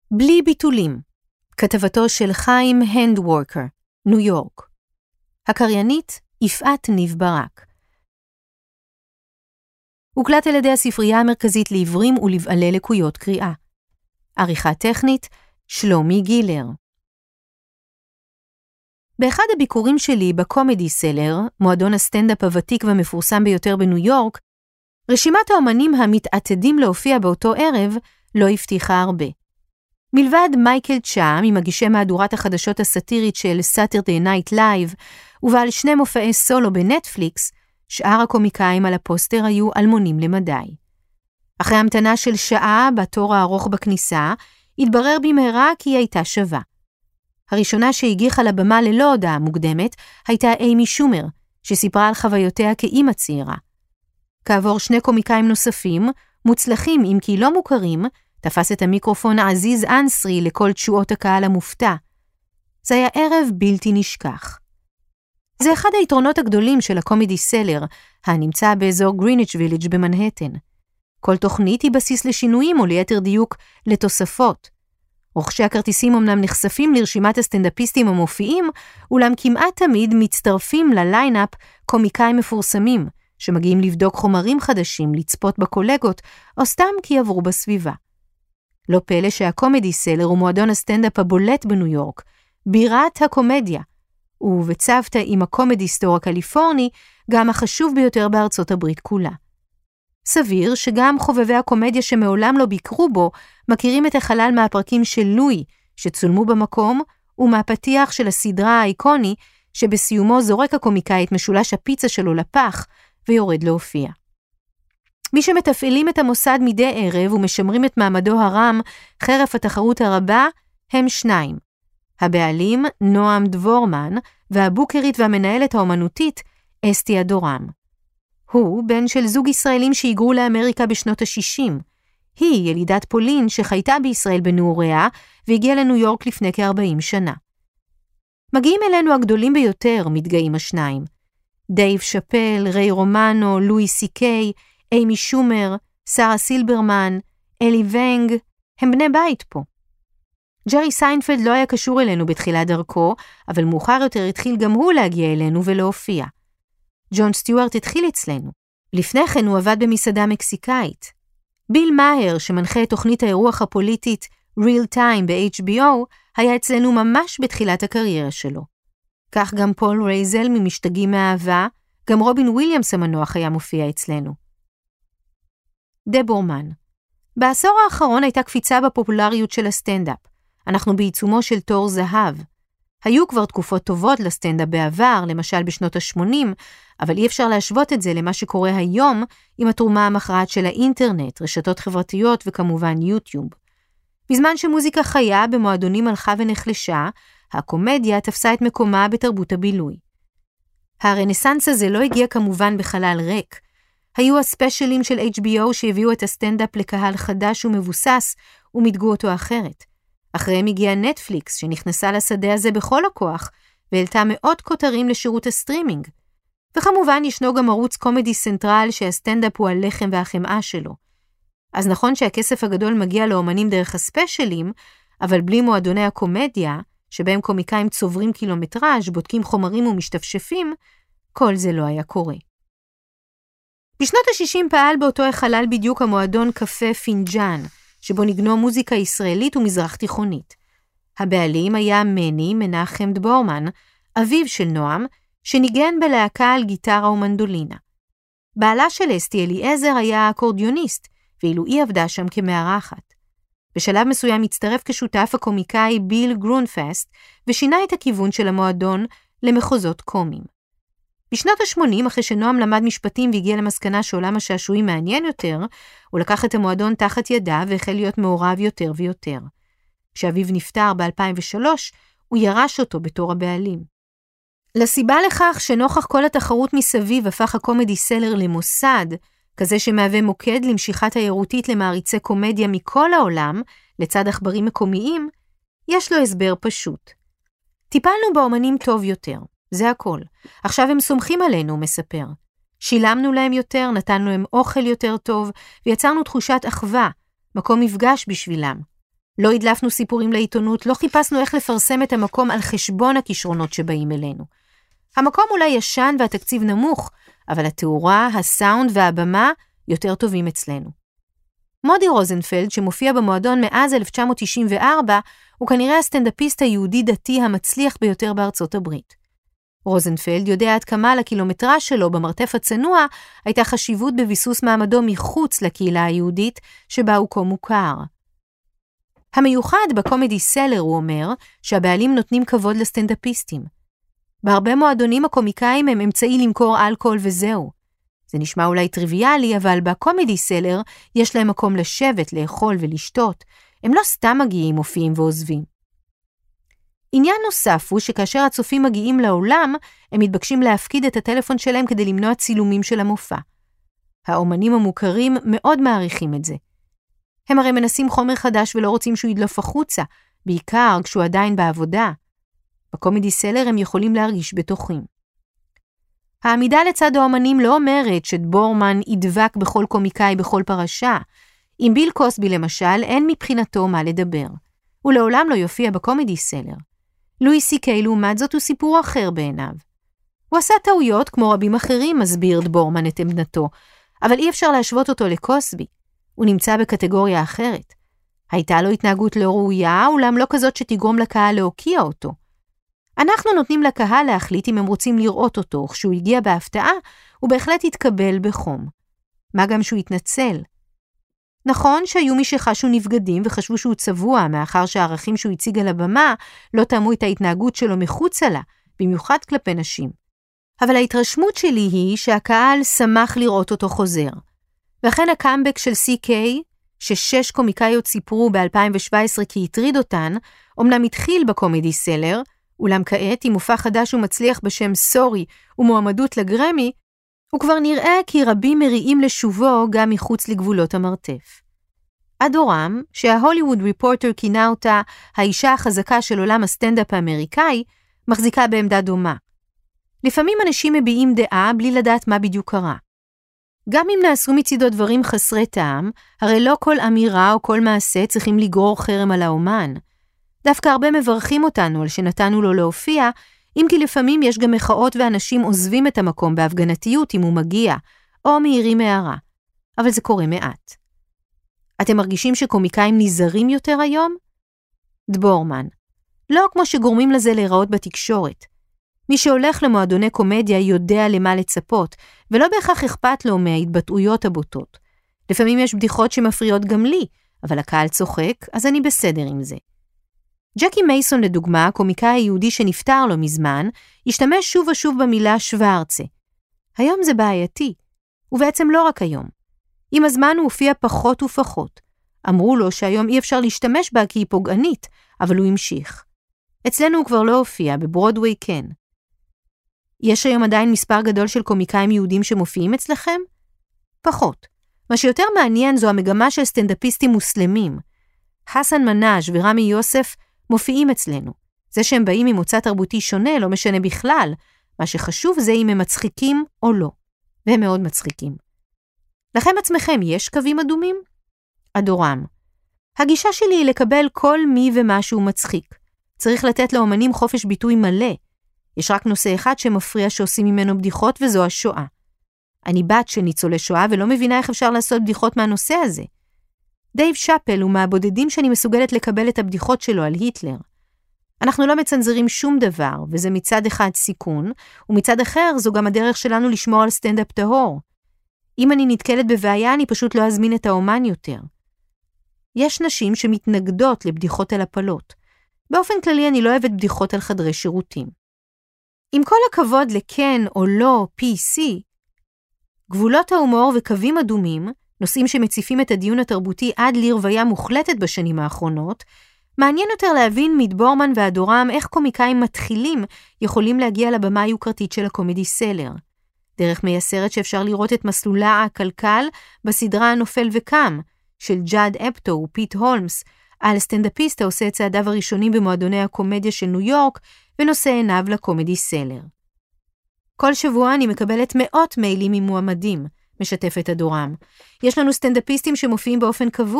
בלי ביטולים, כתבתו של חיים הנדוורקר, ניו יורק. הקריינית יפעת ניב ברק. הוקלט על ידי הספרייה המרכזית לעיוורים ולבעלי לקויות קריאה. עריכה טכנית, שלומי גילר. באחד הביקורים שלי בקומדי סלר, מועדון הסטנדאפ הוותיק והמפורסם ביותר בניו יורק, רשימת האומנים המתעתדים להופיע באותו ערב לא הבטיחה הרבה. מלבד מייקל צ'ה, ממגישי מהדורת החדשות הסאטירית של Saturday Night Live, ובעל 2 מופעי סולו בנטפליקס, שאר הקומיקאים על הפוסטר היו אלמונים למדי. אחרי המתנה של שעה בתור הארוך בכניסה, התברר במהרה כי היא הייתה שווה. הראשונה שהגיחה לבמה ללא הודעה מוקדמת הייתה אימי שומר, שסיפרה על חוויותיה כאימא צעירה. כעבור 2 קומיקאים נוספים, מוצלחים אם כי לא מוכרים, תפס את המיקרופון עזיז אנסרי לכל תשואות הקהל המופתע. זה היה ערב בלתי נשכח. זה אחד היתרונות הגדולים של הקומדי סלר, הנמצא באזור גריניץ' ויליג' במנהטן. כל תוכנית היא בסיס לשינויים או ליתר דיוק לתוספות. רוכשי הכרטיסים אמנם נחשפים לרשימת הסטנדאפיסטים המופיעים, אולם כמעט תמיד מצטרפים לליינאפ קומיקאים מפורסמים, שמגיעים לבדוק חומרים חדשים, לצפות בקולגות, או סתם כי עברו בסביבה. לא פלא שהקומדי סלר הוא מועדון הסטנדאפ הבולט בניו יורק, בירת הקומדיה, ובצוותא עם הקומדי סטור הקליפורני, גם החשוב ביותר בארצות הברית כולה. סביר שגם חובבי הקומדיה שמעולם לא ביקרו בו, מכירים את החלל מהפרקים של לואי, שצולמו במקום, ומהפתיח של הסדרה האיקוני, שבסיומו זורק הקומיקאי את משולש הפיצה שלו לפח, ויורד להופיע. מי שמתפעלים את המוסד מדי ערב ומשמרים את מעמדו הרם חרף התחרות הרבה הם 2. הבעלים נועם דבורמן והבוקרית והמנהלת האומנותית אסתי אדורם. הוא בן של זוג ישראלים שהיגרו לאמריקה בשנות ה-60. היא ילידת פולין שחייתה בישראל בנעוריה והגיעה לניו יורק לפני כ-40 שנה. מגיעים אלינו הגדולים ביותר, מתגאים השניים. דייב שאפל, ריי רומנו, לואי סי-קיי, אימי שומר, שרה סילברמן, אלי ונג, הם בני בית פה. ג'רי סיינפלד לא היה קשור אלינו בתחילת דרכו, אבל מאוחר יותר התחיל גם הוא להגיע אלינו ולהופיע. ג'ון סטיוארט התחיל אצלנו. לפני כן הוא עבד במסעדה מקסיקאית. ביל מאהר, שמנחה את תוכנית האירוח הפוליטית Real Time ב-HBO, היה אצלנו ממש בתחילת הקריירה שלו. כך גם פול רייזל ממשתגעים מהאהבה, גם רובין וויליאמס המנוח היה מופיע אצלנו. דבורמן. בעשור האחרון הייתה קפיצה בפופולריות של הסטנדאפ. אנחנו בעיצומו של תור זהב. היו כבר תקופות טובות לסטנדאפ בעבר, למשל בשנות ה-80, אבל אי אפשר להשוות את זה למה שקורה היום עם התרומה המכרעת של האינטרנט, רשתות חברתיות וכמובן יוטיוב. בזמן שמוזיקה חיה במועדונים הלכה ונחלשה, הקומדיה תפסה את מקומה בתרבות הבילוי. הרנסנס הזה לא הגיע כמובן בחלל ריק. היו הספיישלים של HBO שהביאו את הסטנדאפ לקהל חדש ומבוסס ומדגו אותו אחרת. אחריהם הגיעה נטפליקס שנכנסה לשדה הזה בכל הכוח והעלתה מאות כותרים לשירות הסטרימינג. וכמובן ישנו גם ערוץ קומדי סנטרל שהסטנדאפ הוא הלחם והחמאה שלו. אז נכון שהכסף הגדול מגיע לאומנים דרך הספיישלים, אבל בלי מועדוני הקומדיה, שבהם קומיקאים צוברים קילומטראז', בודקים חומרים ומשתפשפים, כל זה לא היה קורה. בשנות ה-60 פעל באותו החלל בדיוק המועדון קפה פינג'אן, שבו נגנו מוזיקה ישראלית ומזרח תיכונית. הבעלים היה מנחם דבורמן, אביו של נועם, שניגן בלהקה על גיטרה ומנדולינה. בעלה של אסתי אליעזר היה אקורדיוניסט, ואילו היא עבדה שם כמארחת. בשלב מסוים הצטרף כשותף הקומיקאי ביל גרונפסט, ושינה את הכיוון של המועדון למחוזות קומיים. בשנות ה-80, אחרי שנועם למד משפטים והגיע למסקנה שעולם השעשועים מעניין יותר, הוא לקח את המועדון תחת ידיו והחל להיות מעורב יותר ויותר. כשאביו נפטר ב-2003, הוא ירש אותו בתור הבעלים. לסיבה לכך שנוכח כל התחרות מסביב הפך הקומדי סלר למוסד, כזה שמהווה מוקד למשיכת תיירותית למעריצי קומדיה מכל העולם, לצד עכברים מקומיים, יש לו הסבר פשוט. טיפלנו באומנים טוב יותר, זה הכל. עכשיו הם סומכים עלינו, הוא מספר. שילמנו להם יותר, נתנו להם אוכל יותר טוב, ויצרנו תחושת אחווה, מקום מפגש בשבילם. לא הדלפנו סיפורים לעיתונות, לא חיפשנו איך לפרסם את המקום על חשבון הכישרונות שבאים אלינו. המקום אולי ישן והתקציב נמוך, אבל התאורה, הסאונד והבמה יותר טובים אצלנו. מודי רוזנפלד, שמופיע במועדון מאז 1994, הוא כנראה הסטנדאפיסט היהודי דתי המצליח ביותר בארצות הברית. רוזנפלד יודע עד כמה לקילומטרה שלו במרתף הצנוע הייתה חשיבות בביסוס מעמדו מחוץ לקהילה היהודית שבה הוא כה מוכר. המיוחד בקומדי סלר, הוא אומר, שהבעלים נותנים כבוד לסטנדאפיסטים. בהרבה מועדונים הקומיקאים הם אמצעי למכור אלכוהול וזהו. זה נשמע אולי טריוויאלי, אבל בקומדי סלר יש להם מקום לשבת, לאכול ולשתות. הם לא סתם מגיעים, מופיעים ועוזבים. עניין נוסף הוא שכאשר הצופים מגיעים לעולם, הם מתבקשים להפקיד את הטלפון שלהם כדי למנוע צילומים של המופע. האומנים המוכרים מאוד מעריכים את זה. הם הרי מנסים חומר חדש ולא רוצים שהוא ידלוף החוצה, בעיקר כשהוא עדיין בעבודה. בקומדי סלר הם יכולים להרגיש בטוחים. העמידה לצד האומנים לא אומרת שבורמן ידבק בכל קומיקאי בכל פרשה. עם ביל קוסבי למשל, אין מבחינתו מה לדבר. הוא לעולם לא יופיע בקומדי סלר. לואי סי-קיי לעומת זאת הוא סיפור אחר בעיניו. הוא עשה טעויות כמו רבים אחרים, מסביר בורמן את עמדתו, אבל אי אפשר להשוות אותו לקוסבי. הוא נמצא בקטגוריה אחרת. הייתה לו התנהגות לא ראויה, אולם לא כזאת שתגרום לקהל להוקיע אותו. אנחנו נותנים לקהל להחליט אם הם רוצים לראות אותו, כשהוא הגיע בהפתעה, הוא בהחלט התקבל בחום. מה גם שהוא התנצל. נכון שהיו מי שחשו נבגדים וחשבו שהוא צבוע, מאחר שהערכים שהוא הציג על הבמה לא תאמו את ההתנהגות שלו מחוצה לה, במיוחד כלפי נשים. אבל ההתרשמות שלי היא שהקהל שמח לראות אותו חוזר. ואכן הקאמבק של סי-קיי, ש6 קומיקאיות סיפרו ב-2017 כי הטריד אותן, אומנם התחיל בקומדי סלר, אולם כעת, עם מופע חדש ומצליח בשם סורי ומועמדות לגרמי, הוא כבר נראה כי רבים מריעים לשובו גם מחוץ לגבולות המרתף. אדורם, שההוליווד ריפורטר כינה אותה האישה החזקה של עולם הסטנדאפ האמריקאי, מחזיקה בעמדה דומה. לפעמים אנשים מביעים דעה בלי לדעת מה בדיוק קרה. גם אם נעשו מצידו דברים חסרי טעם, הרי לא כל אמירה או כל מעשה צריכים לגרור חרם על האומן. דווקא הרבה מברכים אותנו על שנתנו לו להופיע, אם כי לפעמים יש גם מחאות ואנשים עוזבים את המקום בהפגנתיות אם הוא מגיע, או מהירים הערה. אבל זה קורה מעט. אתם מרגישים שקומיקאים נזהרים יותר היום? דבורמן. לא כמו שגורמים לזה להיראות בתקשורת. מי שהולך למועדוני קומדיה יודע למה לצפות, ולא בהכרח אכפת לו מההתבטאויות הבוטות. לפעמים יש בדיחות שמפריעות גם לי, אבל הקהל צוחק, אז אני בסדר עם זה. ג'קי מייסון לדוגמה, הקומיקאי היהודי שנפטר לו מזמן, השתמש שוב ושוב במילה שוורצה. היום זה בעייתי, ובעצם לא רק היום. עם הזמן הוא הופיע פחות ופחות. אמרו לו שהיום אי אפשר להשתמש בה כי היא פוגענית, אבל הוא המשיך. אצלנו הוא כבר לא הופיע, בברודווי כן. יש היום עדיין מספר גדול של קומיקאים יהודים שמופיעים אצלכם? פחות. מה שיותר מעניין זו המגמה של סטנדאפיסטים מוסלמים. חסן מנאז' ורמי יוסף מופיעים אצלנו. זה שהם באים ממוצא תרבותי שונה לא משנה בכלל. מה שחשוב זה אם הם מצחיקים או לא. והם מאוד מצחיקים. לכם עצמכם יש קווים אדומים? אדורם. הגישה שלי היא לקבל כל מי ומה שהוא מצחיק. צריך לתת לאומנים חופש ביטוי מלא. יש רק נושא אחד שמפריע שעושים ממנו בדיחות וזו השואה. אני בת של ניצולי שואה ולא מבינה איך אפשר לעשות בדיחות מהנושא הזה. דייב שאפל הוא מהבודדים שאני מסוגלת לקבל את הבדיחות שלו על היטלר. אנחנו לא מצנזרים שום דבר, וזה מצד אחד סיכון, ומצד אחר זו גם הדרך שלנו לשמור על סטנדאפ טהור. אם אני נתקלת בבעיה, אני פשוט לא אזמין את האומן יותר. יש נשים שמתנגדות לבדיחות על הפלות. באופן כללי אני לא אוהבת בדיחות על חדרי שירותים. עם כל הכבוד לכן או לא PC, גבולות ההומור וקווים אדומים, נושאים שמציפים את הדיון התרבותי עד לרוויה מוחלטת בשנים האחרונות, מעניין יותר להבין מדבורמן ואדורם איך קומיקאים מתחילים יכולים להגיע לבמה היוקרתית של הקומדי סלר. דרך מייסרת שאפשר לראות את מסלולה הכלכל בסדרה הנופל וקם, של ג'אד אפטו ופיט הולמס, על סטנדאפיסט העושה את צעדיו הראשונים במועדוני הקומדיה של ניו יורק, ונושא עיניו לקומדי סלר. כל שבוע אני מקבלת מאות מיילים ממועמדים, משתפת אדורם. יש לנו סטנדאפיסטים שמופיעים באופן קבוע,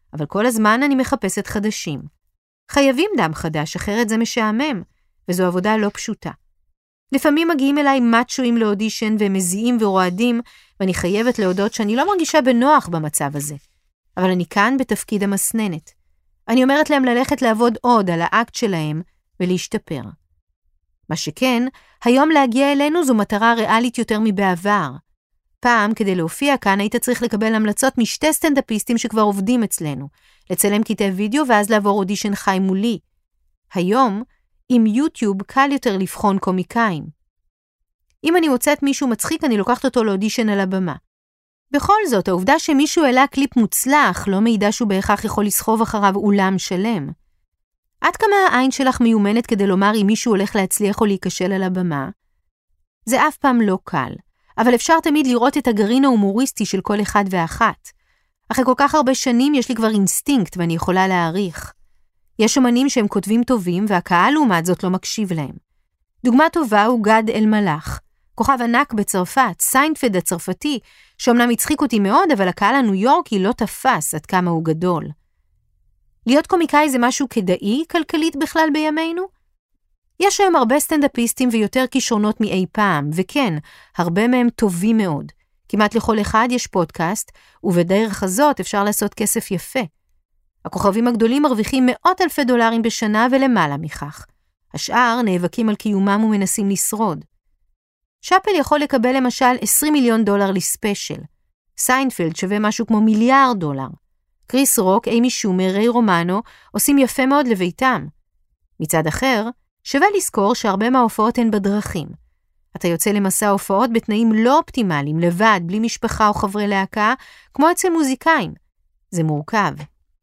אבל כל הזמן אני מחפשת חדשים. חייבים דם חדש, אחרת זה משעמם, וזו עבודה לא פשוטה. לפעמים מגיעים אליי מאצ'ואים לאודישן והם מזיעים ורועדים, ואני חייבת להודות שאני לא מרגישה בנוח במצב הזה. אבל אני כאן בתפקיד המסננת. אני אומרת להם ללכת לעבוד עוד על האקט שלהם ולהשתפר. מה שכן, היום להגיע אלינו זו מטרה ריאלית יותר מבעבר. פעם, כדי להופיע כאן, היית צריך לקבל המלצות משתי סטנדאפיסטים שכבר עובדים אצלנו, לצלם קטעי וידאו ואז לעבור אודישן חי מולי. היום, עם יוטיוב קל יותר לבחון קומיקאים. אם אני מוצאת מישהו מצחיק, אני לוקחת אותו לאודישן על הבמה. בכל זאת, העובדה שמישהו העלה קליפ מוצלח לא מעידה שהוא בהכרח יכול לסחוב אחריו אולם שלם. עד כמה העין שלך מיומנת כדי לומר אם מישהו הולך להצליח או להיכשל על הבמה? זה אף פעם לא קל, אבל אפשר תמיד לראות את הגרעין ההומוריסטי של כל אחד ואחת. אחרי כל כך הרבה שנים יש לי כבר אינסטינקט ואני יכולה להעריך. יש אומנים שהם כותבים טובים והקהל לעומת זאת לא מקשיב להם. דוגמה טובה הוא גד אלמלך, כוכב ענק בצרפת, סיינפלד הצרפתי, שאומנם הצחיק אותי מאוד, אבל הקהל הניו יורקי לא תפס עד כמה הוא גדול. להיות קומיקאי זה משהו כדאי כלכלית בכלל בימינו? יש היום הרבה סטנדאפיסטים ויותר כישרונות מאי פעם, וכן, הרבה מהם טובים מאוד. כמעט לכל אחד יש פודקאסט, ובדרך הזאת אפשר לעשות כסף יפה. הכוכבים הגדולים מרוויחים $100,000 בשנה ולמעלה מכך. השאר נאבקים על קיומם ומנסים לשרוד. שאפל יכול לקבל למשל $20 מיליון לספיישל. סיינפלד שווה משהו כמו $1 מיליארד. קריס רוק, אימי שומר, ריי רומנו עושים יפה מאוד לביתם. מצד אחר, שווה לזכור שהרבה מההופעות הן בדרכים. אתה יוצא למסע הופעות בתנאים לא אופטימליים, לבד, בלי משפחה או חברי להקה, כמו אצל מוזיקאים. זה מורכב.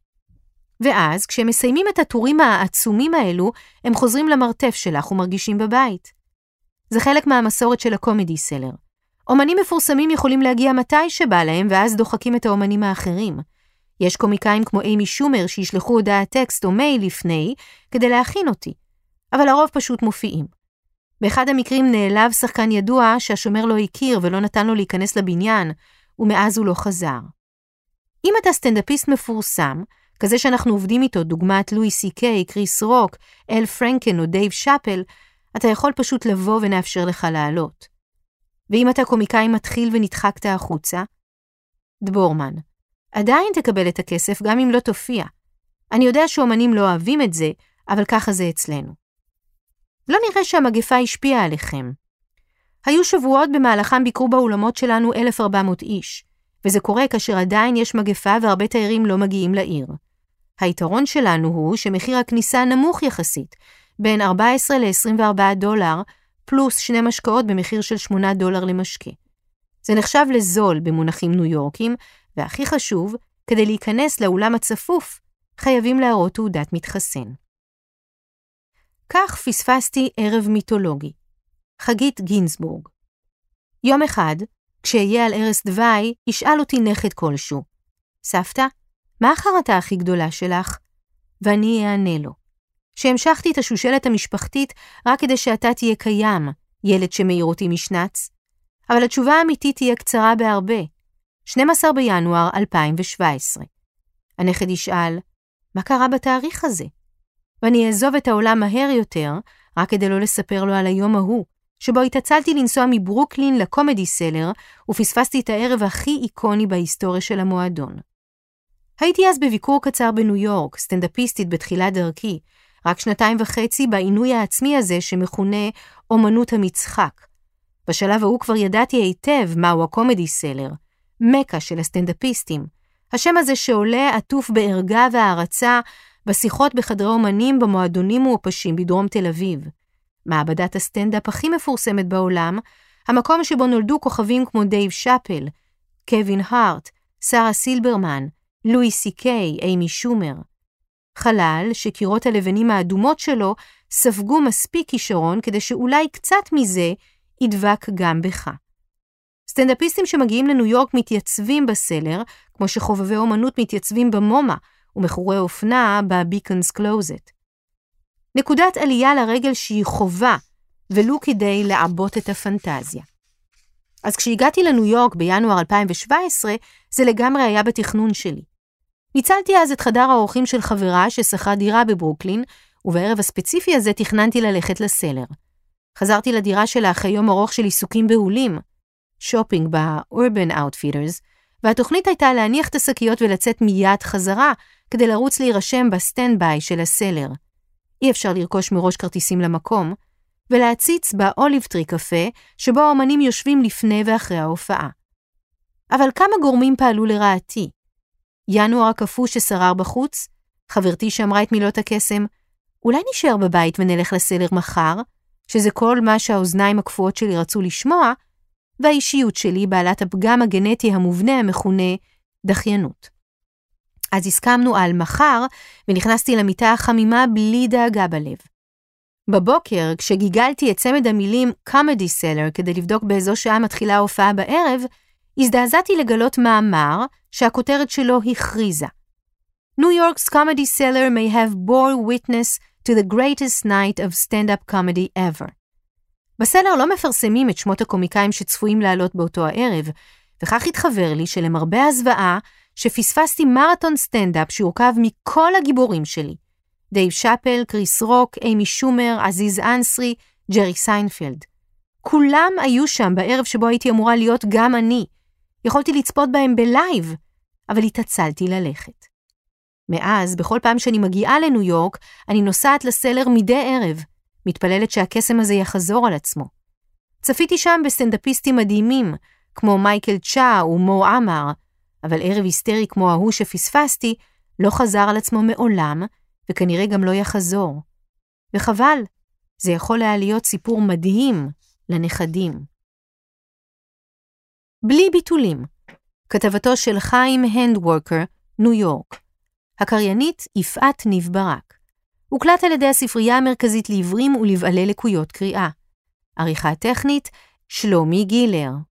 ואז, כשהם מסיימים את הטורים העצומים האלו, הם חוזרים למרתף שלך ומרגישים בבית. זה חלק מהמסורת של הקומדי סלר. אומנים מפורסמים יכולים להגיע מתי שבא להם, ואז דוחקים את האומנים האחרים. יש קומיקאים כמו אימי שומר שישלחו הודעת טקסט או מייל לפני, כדי להכין אותי. אבל הרוב פשוט מופיעים. באחד המקרים נעלב שחקן ידוע שהשומר לא הכיר ולא נתן לו להיכנס לבניין, ומאז הוא לא חזר. אם אתה סטנדאפיסט מפורסם, כזה שאנחנו עובדים איתו, דוגמת לואי סי קיי, קריס רוק, אל פרנקן או דייב שאפל, אתה יכול פשוט לבוא ונאפשר לך לעלות. ואם אתה קומיקאי מתחיל ונדחקת החוצה, דבורמן, עדיין תקבל את הכסף גם אם לא תופיע. אני יודע שאומנים לא אוהבים את זה, אבל ככה זה אצלנו. לא נראה שהמגפה השפיעה עליכם. היו שבועות במהלכם ביקרו באולמות שלנו 1,400 איש, וזה קורה כאשר עדיין יש מגפה והרבה תיירים לא מגיעים לעיר. היתרון שלנו הוא שמחיר הכניסה נמוך יחסית, בין $14 ל-$24, פלוס 2 משקאות במחיר של $8 למשקה. זה נחשב לזול במונחים ניו יורקים, והכי חשוב, כדי להיכנס לאולם הצפוף, חייבים להראות תעודת מתחסן. כך פספסתי ערב מיתולוגי. חגית גינסבורג. יום אחד, כשאהיה על ערש דווי, ישאל אותי נכד כלשהו. סבתא, מה החרטה הכי גדולה שלך? ואני אענה לו. שהמשכתי את השושלת המשפחתית רק כדי שאתה תהיה קיים, ילד שמאיר אותי משנץ. אבל התשובה האמיתית תהיה קצרה בהרבה. 12 בינואר 2017. הנכד ישאל, מה קרה בתאריך הזה? ואני אעזוב את העולם מהר יותר, רק כדי לא לספר לו על היום ההוא, שבו התעצלתי לנסוע מברוקלין לקומדי סלר, ופספסתי את הערב הכי איקוני בהיסטוריה של המועדון. הייתי אז בביקור קצר בניו יורק, סטנדאפיסטית בתחילת דרכי, רק 2.5 בעינוי העצמי הזה שמכונה אומנות המצחק. בשלב ההוא כבר ידעתי היטב מהו הקומדי סלר, מקה של הסטנדאפיסטים, השם הזה שעולה עטוף בערגה והערצה בשיחות בחדרי אומנים במועדונים מואפשים בדרום תל אביב. מעבדת הסטנדאפ הכי מפורסמת בעולם, המקום שבו נולדו כוכבים כמו דייב שאפל, קווין הארט, שרה סילברמן, לואי סי קיי, אימי שומר. חלל שקירות הלבנים האדומות שלו ספגו מספיק כישרון כדי שאולי קצת מזה ידבק גם בך. סטנדאפיסטים שמגיעים לניו יורק מתייצבים בסלר, כמו שחובבי אומנות מתייצבים במומה, ומחורי אופנה בביקונס קלוזט. נקודת עלייה לרגל שהיא חובה, ולו כדי לעבות את הפנטזיה. אז כשהגעתי לניו יורק בינואר 2017, זה לגמרי היה בתכנון שלי. ניצלתי אז את חדר האורחים של חברה ששכרה דירה בברוקלין, ובערב הספציפי הזה תכננתי ללכת לסלר. חזרתי לדירה שלה אחרי יום ארוך של עיסוקים בהולים, שופינג ב-Urban Outfitters, והתוכנית הייתה להניח את השקיות ולצאת מיד חזרה, כדי לרוץ להירשם בסטנד-ביי של הסלר. אי אפשר לרכוש מראש כרטיסים למקום, ולהציץ באוליב טרי קפה, שבו האמנים יושבים לפני ואחרי ההופעה. אבל כמה גורמים פעלו לרעתי. ינואר הקפוא ששרר בחוץ, חברתי שאמרה את מילות הקסם, אולי נשאר בבית ונלך לסלר מחר, שזה כל מה שהאוזניים הקפואות שלי רצו לשמוע, והאישיות שלי בעלת הפגם הגנטי המובנה המכונה דחיינות. אז הסכמנו על מחר, ונכנסתי למיטה החמימה בלי דאגה בלב. בבוקר, כשגיגלתי את צמד המילים Comedy Cellar כדי לבדוק באיזו שעה מתחילה ההופעה בערב, הזדעזעתי לגלות מאמר שהכותרת שלו הכריזה. New York's Comedy Cellar may have bore witness to the greatest night of stand-up comedy ever. בסלר לא מפרסמים את שמות הקומיקאים שצפויים לעלות באותו הערב, וכך התחבר לי שלמרבה הזוועה שפספסתי מרתון סטנדאפ שהורכב מכל הגיבורים שלי. דייב שאפל, קריס רוק, אימי שומר, עזיז אנסרי, ג'רי סיינפלד. כולם היו שם בערב שבו הייתי אמורה להיות גם אני. יכולתי לצפות בהם בלייב, אבל התעצלתי ללכת. מאז, בכל פעם שאני מגיעה לניו יורק, אני נוסעת לסלר מדי ערב, מתפללת שהקסם הזה יחזור על עצמו. צפיתי שם בסטנדאפיסטים מדהימים, כמו מייקל צ'ה ומו עמר, אבל ערב היסטרי כמו ההוא שפספסתי, לא חזר על עצמו מעולם, וכנראה גם לא יחזור. וחבל, זה יכול היה להיות סיפור מדהים לנכדים. בלי ביטולים, כתבתו של חיים הנדוורקר, ניו יורק. הקריינית יפעת ניב ברק. הוקלט על ידי הספרייה המרכזית לעיוורים ולבעלי לקויות קריאה. עריכה טכנית, שלומי גילר.